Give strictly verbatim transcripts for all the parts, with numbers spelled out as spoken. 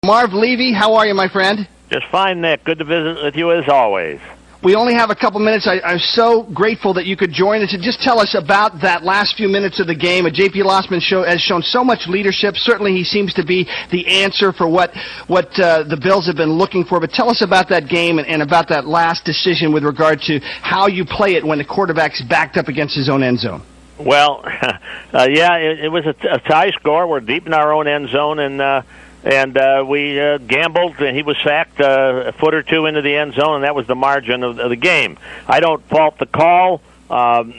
Marv Levy, how are you, my friend? Just fine, Nick. Good to visit with you as always. We only have a couple minutes. I, I'm so grateful that you could join us and just tell us about that last few minutes of the game. J P. Lossman show, has shown so much leadership. Certainly he seems to be the answer for what what uh, the Bills have been looking for. But tell us about that game and, and about that last decision with regard to how you play it when the quarterback's backed up against his own end zone. Well, uh, yeah, it, it was a, t- a tie score. We're deep in our own end zone, and uh, and uh, we uh, gambled, and he was sacked uh, a foot or two into the end zone, and that was the margin of, of the game. I don't fault the call. Um,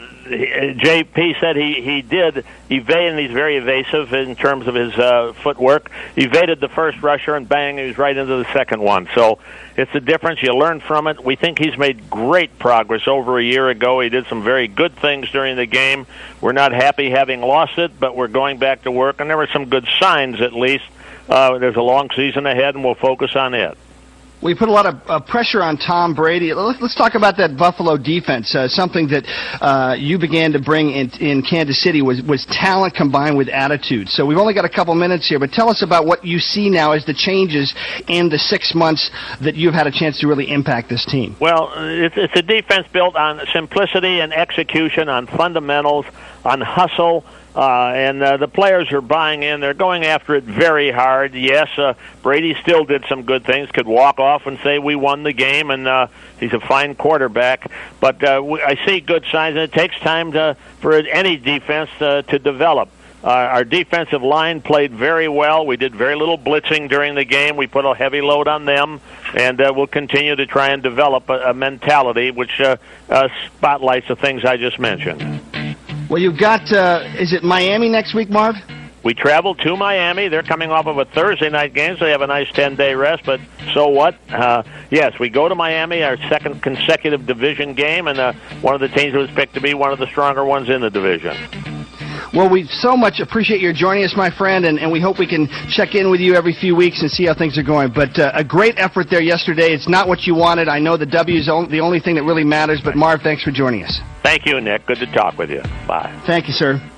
J P said he, he did evade, and he's very evasive in terms of his uh, footwork. Evaded the first rusher, and bang, he was right into the second one. So it's a difference. You learn from it. We think he's made great progress over a year ago. He did some very good things during the game. We're not happy having lost it, but we're going back to work, and there were some good signs at least. Uh, there's a long season ahead, and we'll focus on it. We put a lot of uh, pressure on Tom Brady. Let's, let's talk about that Buffalo defense. Uh, something that uh, you began to bring in, in Kansas City was, was talent combined with attitude. So we've only got a couple minutes here, but tell us about what you see now as the changes in the six months that you've had a chance to really impact this team. Well, it's, it's a defense built on simplicity and execution, on fundamentals, on hustle. Uh, and uh, the players are buying in. They're going after it very hard. Yes, uh, Brady still did some good things, could walk off and say we won the game, and uh, he's a fine quarterback. But uh, we, I see good signs, and it takes time to, for any defense uh, to develop. Uh, our defensive line played very well. We did very little blitzing during the game. We put a heavy load on them, and uh, we'll continue to try and develop a, a mentality which uh, uh, spotlights the things I just mentioned. Well, you've got, uh, is it Miami next week, Marv? We traveled to Miami. They're coming off of a Thursday night game, so they have a nice ten-day rest, but so what? Uh, yes, we go to Miami, our second consecutive division game, and uh, one of the teams was picked to be one of the stronger ones in the division. Well, we so much appreciate your joining us, my friend, and, and we hope we can check in with you every few weeks and see how things are going. But uh, a great effort there yesterday. It's not what you wanted. I know the W is the only thing that really matters, but Marv, thanks for joining us. Thank you, Nick. Good to talk with you. Bye. Thank you, sir.